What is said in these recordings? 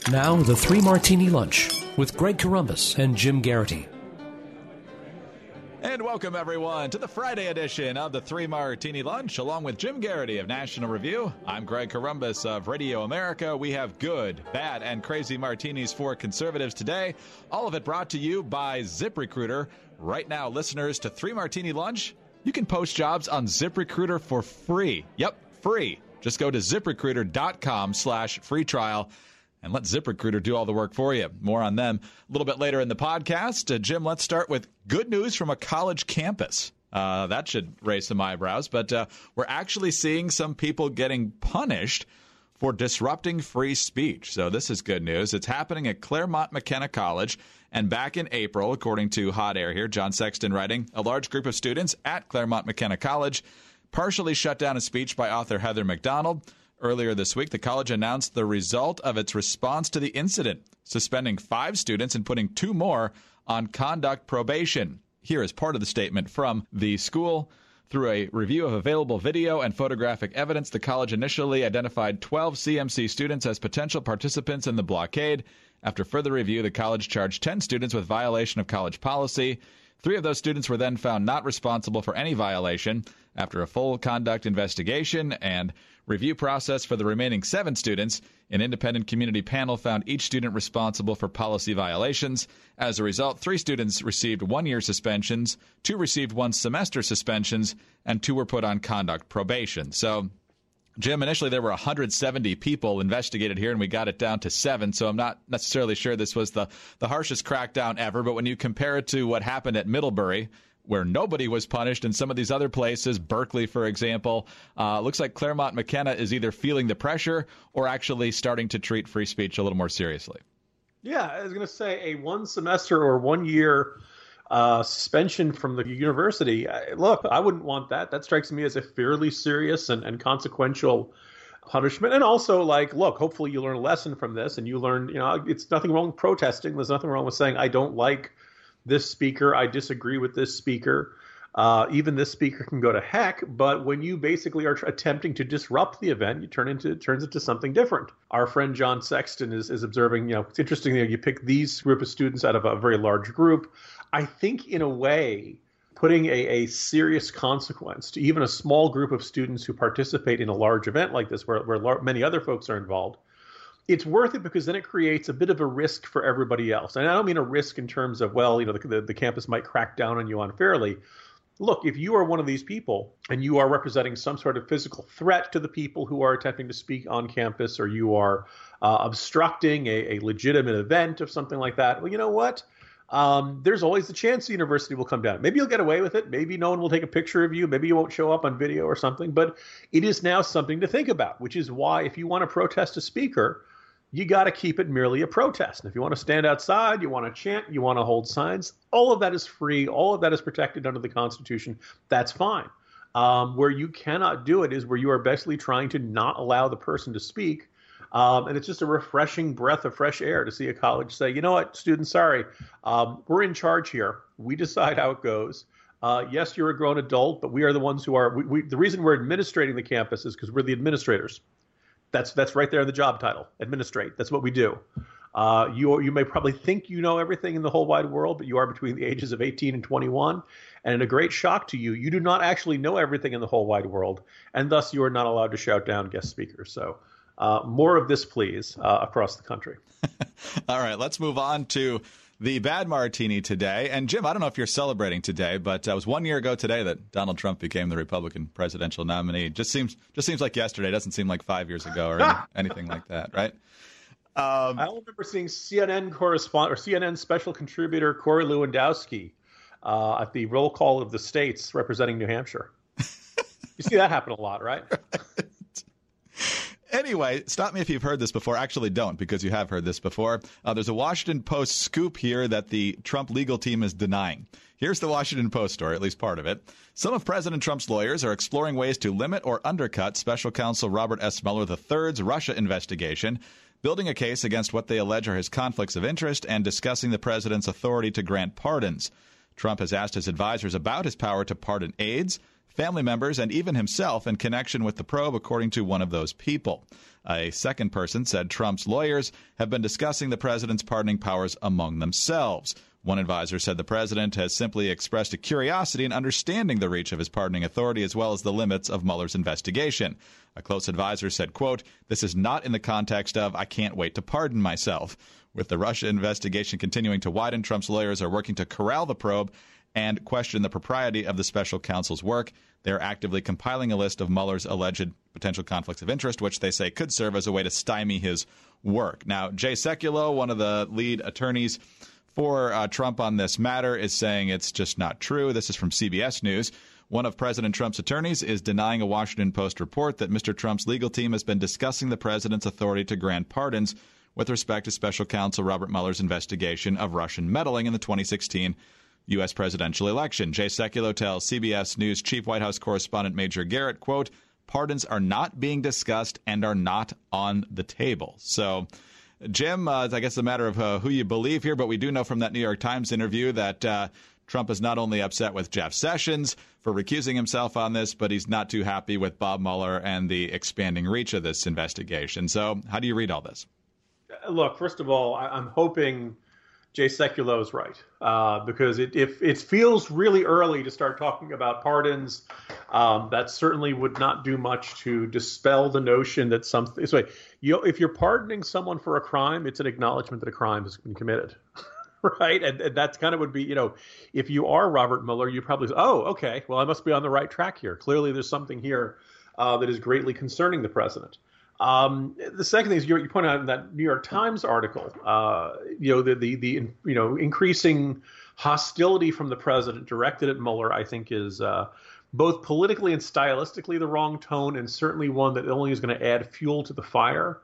Now, the Three Martini Lunch with Greg Corombos and Jim Garrity. And welcome, everyone, to the Friday edition of the Three Martini Lunch, along with Jim Garrity of National Review. I'm Greg Corombos of Radio America. We have good, bad, and crazy martinis for conservatives today. All of it brought to you by ZipRecruiter. Right now, listeners to Three Martini Lunch, you can post jobs on ZipRecruiter for free. Yep, free. Just go to ZipRecruiter.com/free trial. And let ZipRecruiter do all the work for you. More on them a little bit later in the podcast. Jim, let's start with good news from a college campus. That should raise some eyebrows. But we're actually seeing some people getting punished for disrupting free speech. So this is good news. It's happening at Claremont McKenna College. And back in April, according to Hot Air here, John Sexton writing, a large group of students at Claremont McKenna College partially shut down a speech by author Heather McDonald. Earlier this week, the college announced the result of its response to the incident, suspending 5 students and putting 2 more on conduct probation. Here is part of the statement from the school. Through a review of available video and photographic evidence, the college initially identified 12 CMC students as potential participants in the blockade. After further review, the college charged 10 students with violation of college policy. 3 of those students were then found not responsible for any violation. After a full conduct investigation and review process for the remaining 7 students, an independent community panel found each student responsible for policy violations. As a result, 3 students received 1-year suspensions, 2 received 1-semester suspensions, and 2 were put on conduct probation. So, Jim, initially there were 170 people investigated here, and we got it down to 7, so I'm not necessarily sure this was the harshest crackdown ever, but when you compare it to what happened at Middlebury, where nobody was punished, in some of these other places, Berkeley, for example, looks like Claremont McKenna is either feeling the pressure or actually starting to treat free speech a little more seriously. Yeah, I was going to say a 1-semester or 1-year suspension from the university. Look, I wouldn't want that. That strikes me as a fairly serious and consequential punishment. And also, look, hopefully you learn a lesson from this and you learn, it's nothing wrong with protesting. There's nothing wrong with saying, I don't like this speaker, I disagree with this speaker. Even this speaker can go to heck, but when you basically are attempting to disrupt the event, it turns into something different. Our friend John Sexton is observing, it's interesting that you pick these group of students out of a very large group. I think in a way, putting a serious consequence to even a small group of students who participate in a large event like this, where many other folks are involved, it's worth it because then it creates a bit of a risk for everybody else. And I don't mean a risk in terms of, the campus might crack down on you unfairly. Look, if you are one of these people and you are representing some sort of physical threat to the people who are attempting to speak on campus, or you are obstructing a legitimate event of something like that, well, you know what? There's always the chance the university will come down. Maybe you'll get away with it. Maybe no one will take a picture of you. Maybe you won't show up on video or something. But it is now something to think about, which is why if you want to protest a speaker, you got to keep it merely a protest. And if you want to stand outside, you want to chant, you want to hold signs, all of that is free. All of that is protected under the Constitution. That's fine. Where you cannot do it is where you are basically trying to not allow the person to speak. And it's just a refreshing breath of fresh air to see a college say, you know what, students, sorry, we're in charge here. We decide how it goes. Yes, you're a grown adult, but we are the ones who are, the reason we're administrating the campus is because we're the administrators. That's right there in the job title, administrate. That's what we do. You may probably think you know everything in the whole wide world, but you are between the ages of 18 and 21. And in a great shock to you, you do not actually know everything in the whole wide world. And thus you are not allowed to shout down guest speakers. So more of this, please, across the country. All right, let's move on to the bad martini today. And Jim, I don't know if you're celebrating today, but it was 1 year ago today that Donald Trump became the Republican presidential nominee. Just seems like yesterday. It doesn't seem like 5 years ago or anything like that, right? I remember seeing CNN correspondent or CNN special contributor Corey Lewandowski at the roll call of the states representing New Hampshire. You see that happen a lot, right? Anyway, stop me if you've heard this before. Actually, don't, because you have heard this before. There's a Washington Post scoop here that the Trump legal team is denying. Here's the Washington Post story, at least part of it. Some of President Trump's lawyers are exploring ways to limit or undercut Special Counsel Robert S. Mueller III's Russia investigation, building a case against what they allege are his conflicts of interest and discussing the president's authority to grant pardons. Trump has asked his advisors about his power to pardon aides, family members, and even himself in connection with the probe, according to one of those people. A second person said Trump's lawyers have been discussing the president's pardoning powers among themselves. One advisor said the president has simply expressed a curiosity in understanding the reach of his pardoning authority as well as the limits of Mueller's investigation. A close advisor said, quote, "This is not in the context of I can't wait to pardon myself." With the Russia investigation continuing to widen, Trump's lawyers are working to corral the probe and question the propriety of the special counsel's work. They're actively compiling a list of Mueller's alleged potential conflicts of interest, which they say could serve as a way to stymie his work. Now, Jay Sekulow, one of the lead attorneys for Trump on this matter, is saying it's just not true. This is from CBS News. One of President Trump's attorneys is denying a Washington Post report that Mr. Trump's legal team has been discussing the president's authority to grant pardons with respect to special counsel Robert Mueller's investigation of Russian meddling in the 2016 U.S. presidential election. Jay Sekulow tells CBS News chief White House correspondent Major Garrett, quote, "Pardons are not being discussed and are not on the table." So, Jim, I guess it's a matter of who you believe here, but we do know from that New York Times interview that Trump is not only upset with Jeff Sessions for recusing himself on this, but he's not too happy with Bob Mueller and the expanding reach of this investigation. So how do you read all this? Look, first of all, I'm hoping Jay Sekulow is right, because if it feels really early to start talking about pardons, that certainly would not do much to dispel the notion that something. So, if you're pardoning someone for a crime, it's an acknowledgement that a crime has been committed, right? And that's kind of would be, if you are Robert Mueller, you probably say, oh, okay, well, I must be on the right track here. Clearly, there's something here that is greatly concerning the president. The second thing is you point out in that New York Times article, the increasing hostility from the president directed at Mueller, I think, is both politically and stylistically the wrong tone, and certainly one that only is going to add fuel to the fire.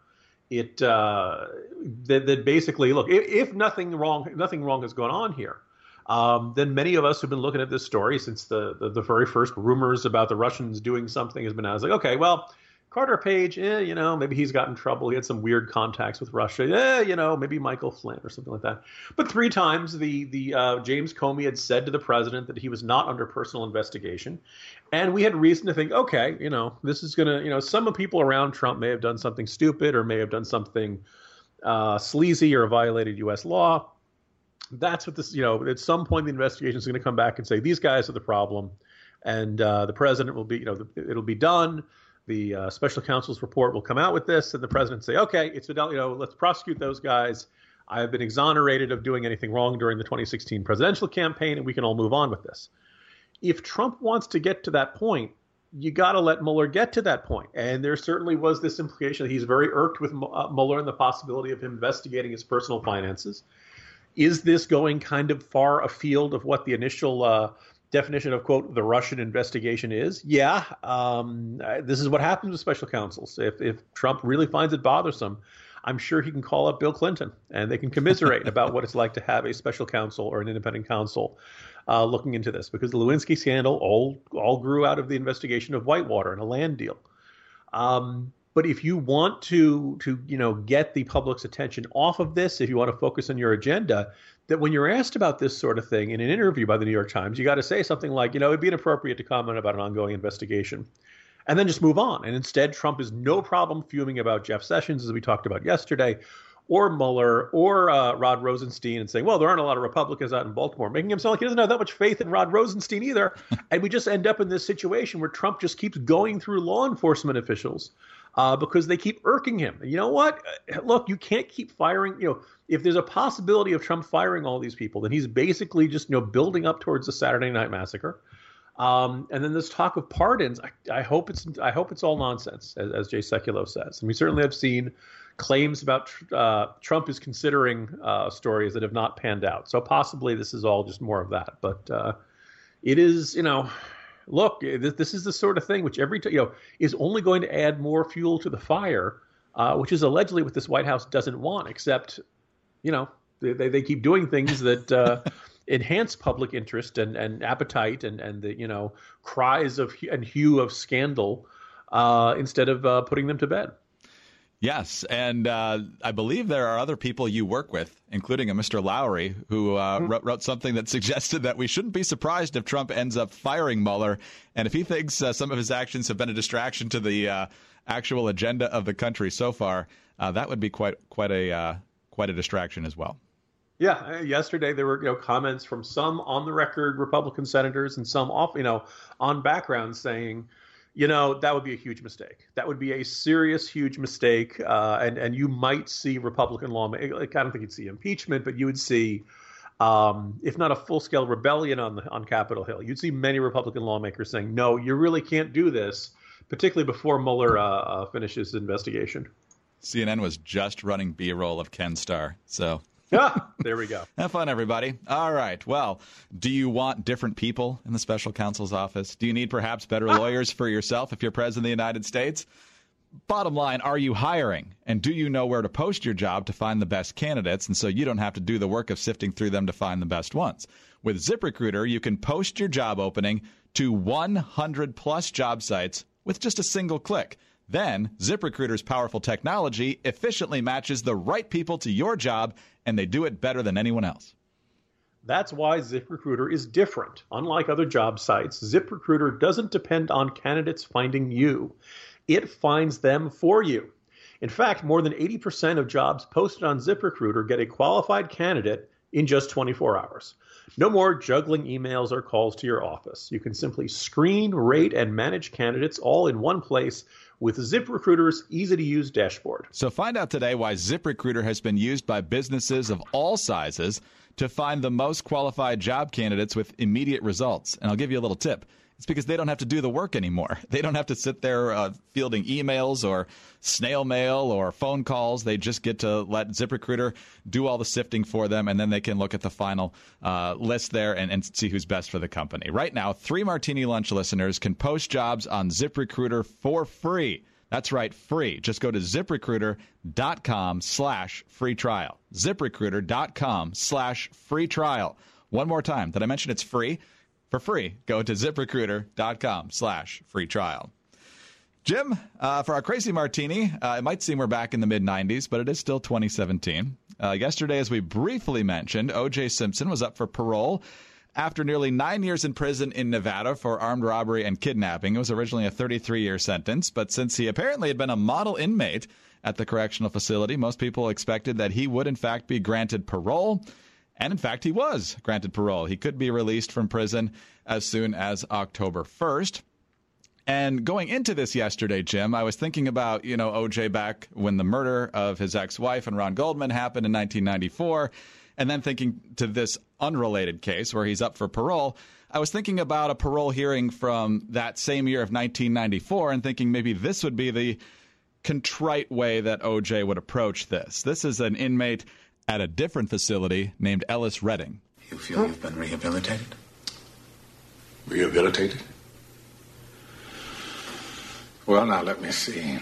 That basically, look, if nothing wrong has gone on here, then many of us who've been looking at this story since the very first rumors about the Russians doing something has been, I was like, okay, well, Carter Page, maybe he's got in trouble. He had some weird contacts with Russia. Maybe Michael Flynn or something like that. But 3 times the James Comey had said to the president that he was not under personal investigation. And we had reason to think, okay, this is going to, some people around Trump may have done something stupid or may have done something sleazy or violated U.S. law. That's what this, at some point the investigation is going to come back and say, these guys are the problem. And the president will be, it'll be done. The special counsel's report will come out with this, and the president say, okay, it's let's prosecute those guys. I have been exonerated of doing anything wrong during the 2016 presidential campaign, and we can all move on with this. If Trump wants to get to that point, you got to let Mueller get to that point. And there certainly was this implication that he's very irked with Mueller and the possibility of him investigating his personal finances. Is this going kind of far afield of what the initial definition of, quote, the Russian investigation is? Yeah. This is what happens with special counsels. If Trump really finds it bothersome, I'm sure he can call up Bill Clinton and they can commiserate about what it's like to have a special counsel or an independent counsel looking into this, because the Lewinsky scandal all grew out of the investigation of Whitewater and a land deal. But if you want to get the public's attention off of this, if you want to focus on your agenda, that when you're asked about this sort of thing in an interview by the New York Times, you got to say something like, it'd be inappropriate to comment about an ongoing investigation, and then just move on. And instead, Trump is no problem fuming about Jeff Sessions, as we talked about yesterday, or Mueller, or Rod Rosenstein, and saying, well, there aren't a lot of Republicans out in Baltimore, making him sound like he doesn't have that much faith in Rod Rosenstein either. And we just end up in this situation where Trump just keeps going through law enforcement officials because they keep irking him. And you know what? Look, you can't keep firing. If there's a possibility of Trump firing all these people, then he's basically just building up towards the Saturday Night Massacre. And then this talk of pardons, I hope it's all nonsense, as Jay Sekulow says. And we certainly have seen claims about Trump is considering stories that have not panned out. So possibly this is all just more of that. But it is, look, this is the sort of thing which is only going to add more fuel to the fire, which is allegedly what this White House doesn't want, except, they keep doing things that enhance public interest and appetite and the, cries of and hue of scandal instead of putting them to bed. Yes, and I believe there are other people you work with, including a Mr. Lowry, who wrote something that suggested that we shouldn't be surprised if Trump ends up firing Mueller, and if he thinks some of his actions have been a distraction to the actual agenda of the country so far, that would be quite a distraction as well. Yeah, yesterday there were comments from some on the record Republican senators and some off on background saying, that would be a huge mistake. That would be a serious, huge mistake, and you might see Republican lawmakers. Like, I don't think you'd see impeachment, but you would see, if not a full-scale rebellion on Capitol Hill, you'd see many Republican lawmakers saying, "No, you really can't do this," particularly before Mueller finishes his investigation. CNN was just running B-roll of Ken Starr, so. There we go. Have fun, everybody. All right. Well, do you want different people in the special counsel's office? Do you need perhaps better lawyers for yourself if you're president of the United States? Bottom line, are you hiring? And do you know where to post your job to find the best candidates, and so you don't have to do the work of sifting through them to find the best ones? With ZipRecruiter, you can post your job opening to 100-plus job sites with just a single click. Then, ZipRecruiter's powerful technology efficiently matches the right people to your job, and they do it better than anyone else. That's why ZipRecruiter is different. Unlike other job sites, ZipRecruiter doesn't depend on candidates finding you. It finds them for you. In fact, more than 80% of jobs posted on ZipRecruiter get a qualified candidate in just 24 hours. No more juggling emails or calls to your office. You can simply screen, rate, and manage candidates all in one place with ZipRecruiter's easy-to-use dashboard. So find out today why ZipRecruiter has been used by businesses of all sizes to find the most qualified job candidates with immediate results. And I'll give you a little tip. It's because they don't have to do the work anymore. They don't have to sit there fielding emails or snail mail or phone calls. They just get to let ZipRecruiter do all the sifting for them, and then they can look at the final list there and see who's best for the company. Right now, 3 Martini Lunch listeners can post jobs on ZipRecruiter for free. That's right, free. Just go to ZipRecruiter.com/free trial. ZipRecruiter.com/free trial. One more time. Did I mention it's free? For free, go to ZipRecruiter.com/free trial. Jim, for our Crazy Martini, it might seem we're back in the mid-'90s, but it is still 2017. Yesterday, as we briefly mentioned, O.J. Simpson was up for parole after nearly 9 years in prison in Nevada for armed robbery and kidnapping. It was originally a 33-year sentence, but since he apparently had been a model inmate at the correctional facility, most people expected that he would, in fact, be granted parole. And, in fact, he was granted parole. He could be released from prison as soon as October 1st. And going into this yesterday, Jim, I was thinking about, O.J. back when the murder of his ex-wife and Ron Goldman happened in 1994, and then thinking to this unrelated case where he's up for parole. I was thinking about a parole hearing from that same year of 1994 and thinking maybe this would be the contrite way that O.J. would approach this. This is an inmate at a different facility named Ellis Redding. You feel you've been rehabilitated? Rehabilitated? Well, now, let me see.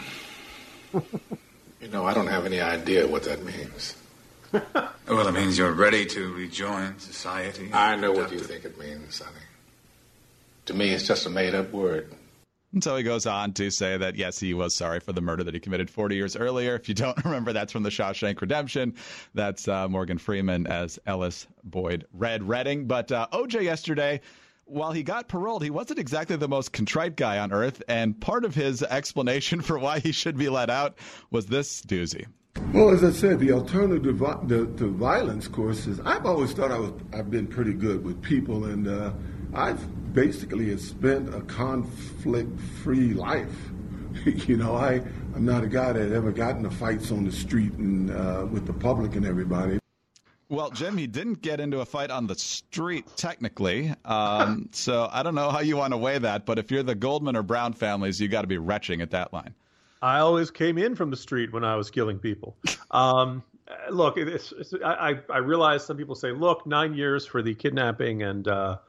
I don't have any idea what that means. Well, it means you're ready to rejoin society. I know what you think it means, Sonny. To me, it's just a made-up word. And so he goes on to say that, yes, he was sorry for the murder that he committed 40 years earlier. If you don't remember, that's from the Shawshank Redemption. That's Morgan Freeman as Ellis Boyd Redding. But O.J. yesterday, while he got paroled, he wasn't exactly the most contrite guy on earth. And part of his explanation for why he should be let out was this doozy. Well, as I said, the alternative to violence course is I've always thought I've been pretty good with people, and I've basically spent a conflict-free life. I'm not a guy that ever got into fights on the street and with the public and everybody. Well, Jim, he didn't get into a fight on the street, technically. So I don't know how you want to weigh that, but if you're the Goldman or Brown families, you got to be retching at that line. I always came in from the street when I was killing people. Look, I realize some people say, look, 9 years for the kidnapping and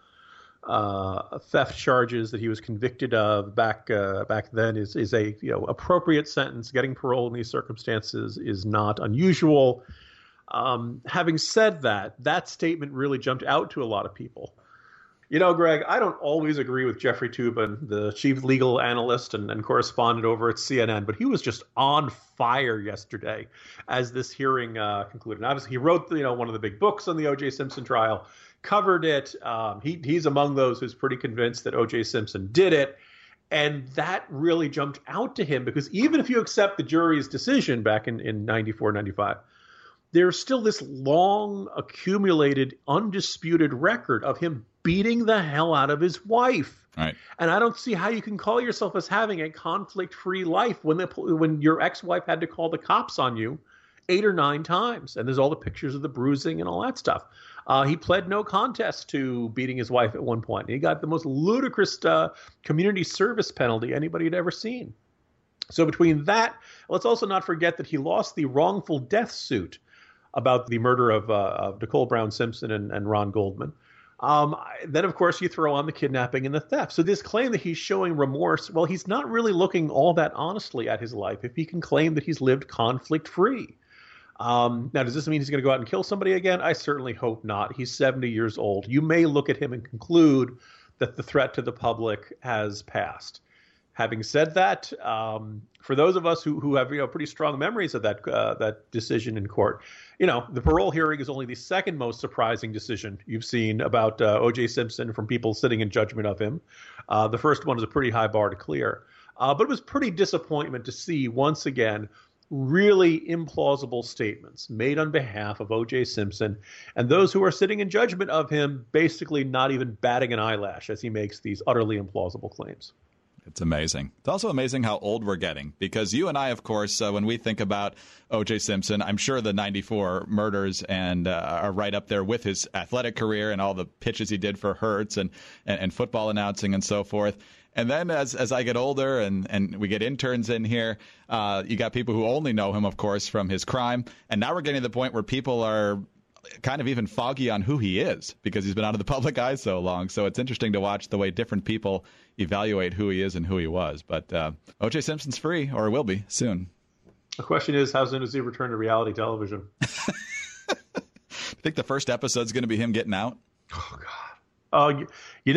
theft charges that he was convicted of back then is a appropriate sentence. Getting parole in these circumstances is not unusual. Having said that, that statement really jumped out to a lot of people. You know, Greg, I don't always agree with Jeffrey Toobin, the chief legal analyst and correspondent over at CNN, but he was just on fire yesterday as this hearing concluded. And obviously, he wrote one of the big books on the O.J. Simpson trial, covered it. He's among those who's pretty convinced that O.J. Simpson did it. And that really jumped out to him because even if you accept the jury's decision back in 94, 95, there's still this long accumulated, undisputed record of him beating the hell out of his wife. Right. And I don't see how you can call yourself as having a conflict-free life when your ex-wife had to call the cops on you 8 or 9 times. And there's all the pictures of the bruising and all that stuff. He pled no contest to beating his wife at one point. He got the most ludicrous community service penalty anybody had ever seen. So between that, let's also not forget that he lost the wrongful death suit about the murder of Nicole Brown Simpson and Ron Goldman. Then, of course, you throw on the kidnapping and the theft. So this claim that he's showing remorse, well, he's not really looking all that honestly at his life if he can claim that he's lived conflict-free. Now, does this mean he's going to go out and kill somebody again? I certainly hope not. He's 70 years old. You may look at him and conclude that the threat to the public has passed. Having said that, for those of us who have pretty strong memories of that decision in court, the parole hearing is only the second most surprising decision you've seen about O.J. Simpson from people sitting in judgment of him. The first one is a pretty high bar to clear, but it was pretty disappointment to see once again really implausible statements made on behalf of O.J. Simpson, and those who are sitting in judgment of him basically not even batting an eyelash as he makes these utterly implausible claims. It's amazing. It's also amazing how old we're getting because you and I, of course, when we think about O.J. Simpson, I'm sure the 94 murders and are right up there with his athletic career and all the pitches he did for Hertz and football announcing and so forth. And then as I get older and we get interns in here, you got people who only know him, of course, from his crime. And now we're getting to the point where people are kind of even foggy on who he is because he's been out of the public eye so long. So it's interesting to watch the way different people evaluate who he is and who he was. But O.J. Simpson's free, or will be soon. The question is, how soon does he return to reality television? I think the first episode's going to be him getting out. Oh, God.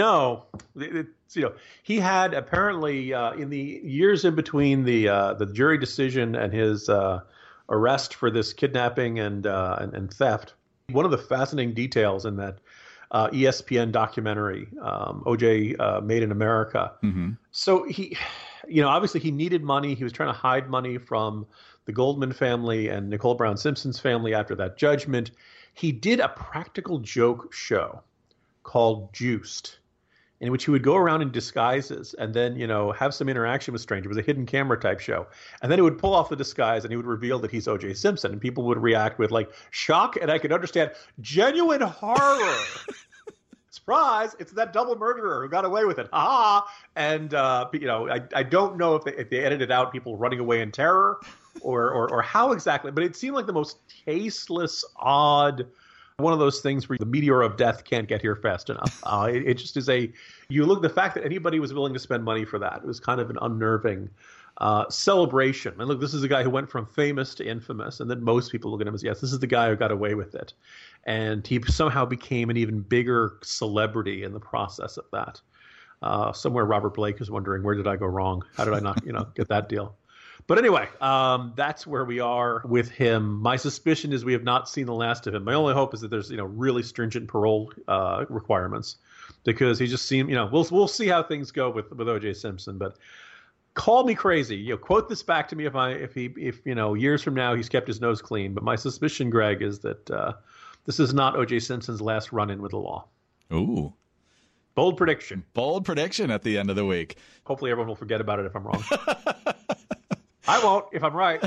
He had apparently in the years in between the jury decision and his arrest for this kidnapping and theft. One of the fascinating details in that ESPN documentary, O.J. Made in America. Mm-hmm. So he, obviously he needed money. He was trying to hide money from the Goldman family and Nicole Brown Simpson's family after that judgment. He did a practical joke show called Juiced, in which he would go around in disguises and then, have some interaction with strangers. It was a hidden camera type show. And then he would pull off the disguise and he would reveal that he's O.J. Simpson. And people would react with shock. And I could understand genuine horror. Surprise, it's that double murderer who got away with it. Ha! And, I don't know if they edited out people running away in terror or how exactly. But it seemed like the most tasteless, odd, one of those things where the meteor of death can't get here fast enough. It just is the fact that anybody was willing to spend money for that, it was kind of an unnerving celebration. And look, this is a guy who went from famous to infamous, and then most people look at him as, yes, this is the guy who got away with it. And he somehow became an even bigger celebrity in the process of that. Somewhere Robert Blake is wondering, where did I go wrong? How did I not, get that deal? But anyway, that's where we are with him. My suspicion is we have not seen the last of him. My only hope is that there's, really stringent parole requirements, because he just seemed, we'll see how things go with O.J. Simpson. But call me crazy. Quote this back to me if years from now he's kept his nose clean. But my suspicion, Greg, is that this is not O.J. Simpson's last run-in with the law. Ooh. Bold prediction. Bold prediction at the end of the week. Hopefully everyone will forget about it if I'm wrong. I won't if I'm right.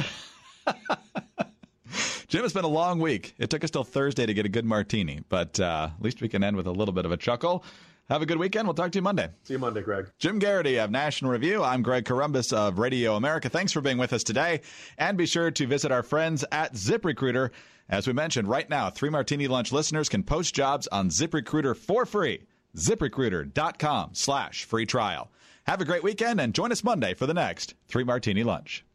Jim, it's been a long week. It took us till Thursday to get a good martini, but at least we can end with a little bit of a chuckle. Have a good weekend. We'll talk to you Monday. See you Monday, Greg. Jim Garrity of National Review. I'm Greg Corombos of Radio America. Thanks for being with us today. And be sure to visit our friends at ZipRecruiter. As we mentioned, right now, 3 Martini Lunch listeners can post jobs on ZipRecruiter for free. ZipRecruiter.com/free trial. Have a great weekend and join us Monday for the next 3 Martini Lunch.